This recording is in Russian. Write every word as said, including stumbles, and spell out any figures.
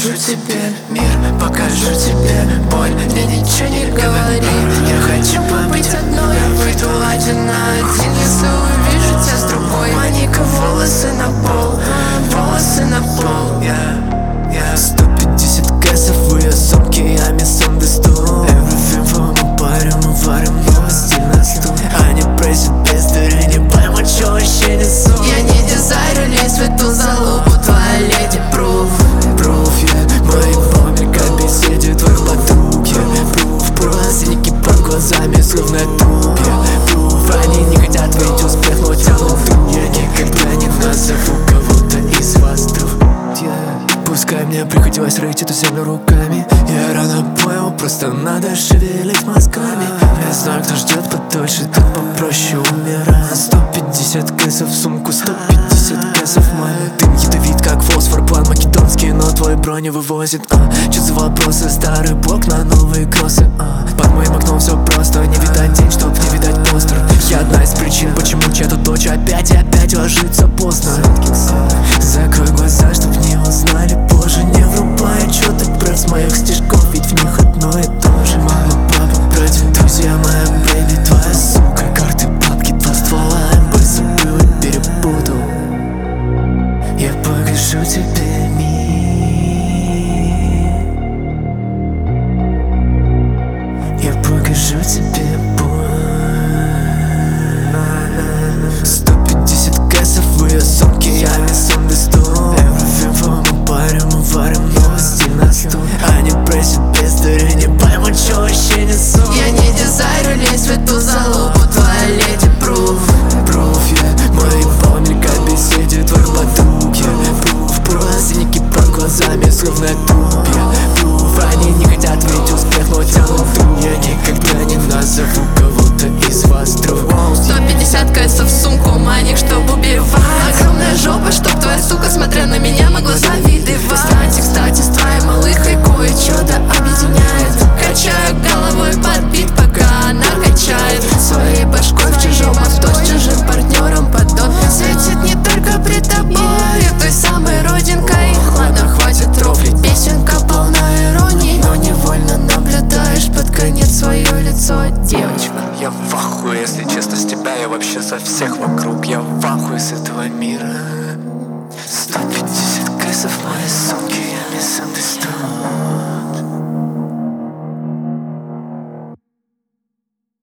покажу тебе мир, покажу тебе боль. Мне ничего не говори, я хочу побыть одной. Я выйду один на один, если увижу тебя с другой. Моника, волосы на пол, волосы на пол. Yeah, yeah. Сто пятьдесят кэсов в ее сумке, я misunderstood. Everything for my body, мы варим новости на стул. Они просят без дыры, не пойму, чё вообще несу. Я не дизайнер, лезь в эту залупу, твоя леди пруф. Пруф, yeah, мои бомбика беседе твоих подруг. Yeah, пруф, пруф, синяки под глазами, словно туп. Yeah, пруф, они не хотят видеть успех, но тянут друг. Я никогда не назову кого-то из вас друг. Yeah. Пускай мне приходилось рыть эту землю руками, я рано понял, просто надо шевелить мозгами. Я знаю, кто ждет подольше, тут попроще умирать. Сто пятьдесят кэсов в сумку, сто пятьдесят кэсов в маме. Дым ядовит, как фосфор, план македонский, но твой броню вывозит. а. Чё за вопросы, старый блок на новые кроссы. а. Под моим окном все просто, не видать день, чтоб не видать монстр. Я одна из причин, почему чья-то дочь опять и опять ложится поздно. Закрой глаза, чтоб не узнали позже. Не врубай отчеты, брат, с моих стишков, ведь в них одно и то же. Мама, папа, братья, друзья, моя бэйби, твоя сука. Карты, бабки, два ствола, МБ забыл и перепутал. Я покажу тебе мир, я покажу тебе боль. Сто пятьдесят кэсов в ее сумке, я misunderstood. Everything for my body, мы варим новости на стул. Они просят без дыры, не пойму, чё вообще несу. Я не дизайнер, лезь в эту залупу, твоя леди пруф. Пруф, yeah, мои бомбика беседе твоих подруг. Yeah, пруф, пруф, синяки под глазами, словно туп. Yeah, пруф, они не хотят видеть успех, но тянут друг. Я никогда не назову кого-то из вас друг. Сто пятьдесят кэсов в сумку, маник, чтоб убивать. Огромная жопа, чтоб твоя сука, смотря на меня, могла завидовать. Кстати, кстати, с твоей малыхой кое-что-то объединяет. Качаю головой под бит, пока она качает своей башкой в чужом авто, с чужим партнером поддон. Светит не только пред тобой, той самой родинкой. Ладно, хватит рофлить, песенка полна иронии, но невольно наблюдаешь под конец свое лицо, девочка. Я в ахуе, если честно, с тебя, я вообще со всех вокруг. Я в ахуе с этого мира.